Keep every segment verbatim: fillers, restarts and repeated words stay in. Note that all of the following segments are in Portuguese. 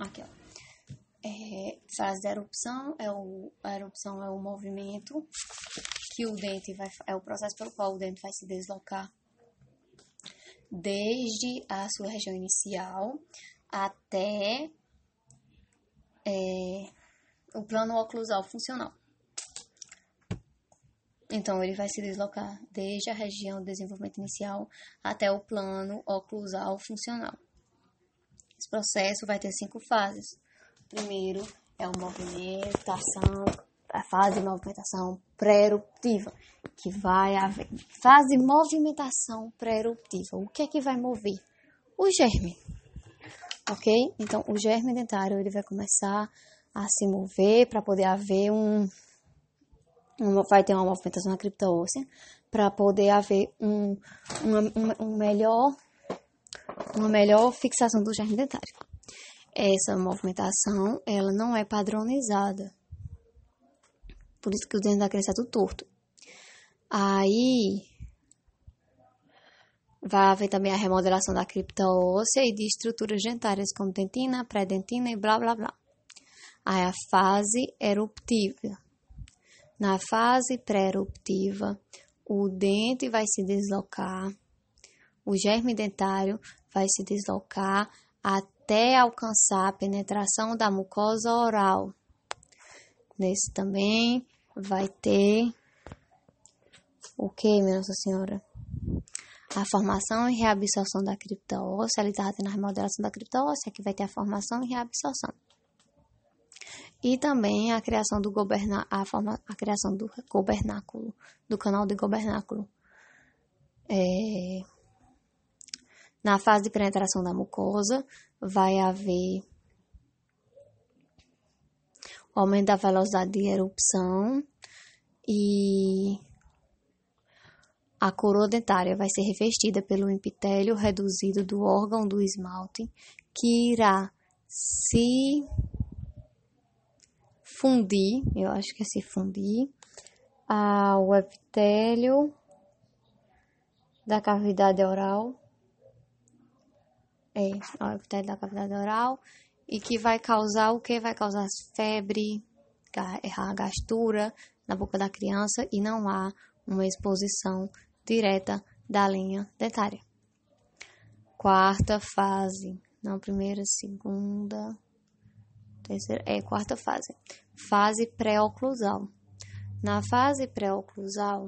Aqui, ó. É, fase de erupção, é o, a erupção é o movimento que o dente vai, é o processo pelo qual o dente vai se deslocar desde a sua região inicial até é, o plano oclusal funcional. Então, ele vai se deslocar desde a região de desenvolvimento inicial até o plano oclusal funcional. Esse processo vai ter cinco fases. Primeiro é a movimentação, a fase de movimentação pré-eruptiva, que vai haver fase de movimentação pré-eruptiva. O que é que vai mover? O germe, ok? Então, o germe dentário ele vai começar a se mover para poder haver um, um, vai ter uma movimentação na cripta óssea, para poder haver um, uma, uma, um melhor, uma melhor fixação do germe dentário. Essa movimentação, ela não é padronizada. Por isso que o dente da criança é tudo torto. Aí, vai haver também a remodelação da cripta óssea e de estruturas dentárias, como dentina, pré-dentina e blá, blá, blá. Aí, a fase eruptiva. Na fase pré-eruptiva, o dente vai se deslocar, o germe dentário vai se deslocar até até alcançar a penetração da mucosa oral. Nesse também vai ter o que, minha Nossa Senhora? A formação e reabsorção da cripta óssea. Ele está tendo a remodelação da cripta óssea, que vai ter a formação e reabsorção. E também a criação do goberna, a, forma, a criação do gobernáculo, do canal de gobernáculo. É, na fase de penetração da mucosa, vai haver o aumento da velocidade de erupção e a coroa dentária vai ser revestida pelo epitélio reduzido do órgão do esmalte, que irá se fundir, eu acho que é se fundir, ao epitélio da cavidade oral, é, ao epitélio da cavidade oral, e que vai causar o que? Vai causar febre, a gastura na boca da criança e não há uma exposição direta da linha dentária. Quarta fase, não primeira, segunda, terceira, é quarta fase. Fase pré-oclusal. Na fase pré-oclusal,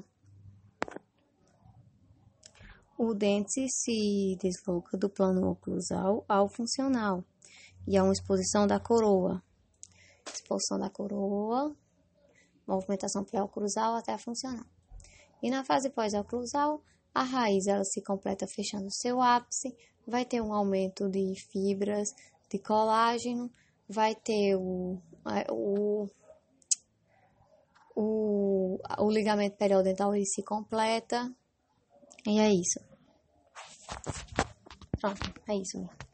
o dente se desloca do plano oclusal ao funcional e há uma exposição da coroa. Exposição da coroa, movimentação pré-oclusal até a funcional. E na fase pós-oclusal, a raiz ela se completa fechando seu ápice, vai ter um aumento de fibras de colágeno, vai ter o, o, o, o ligamento periodontal ele se completa, e é isso. Pronto, é isso mesmo.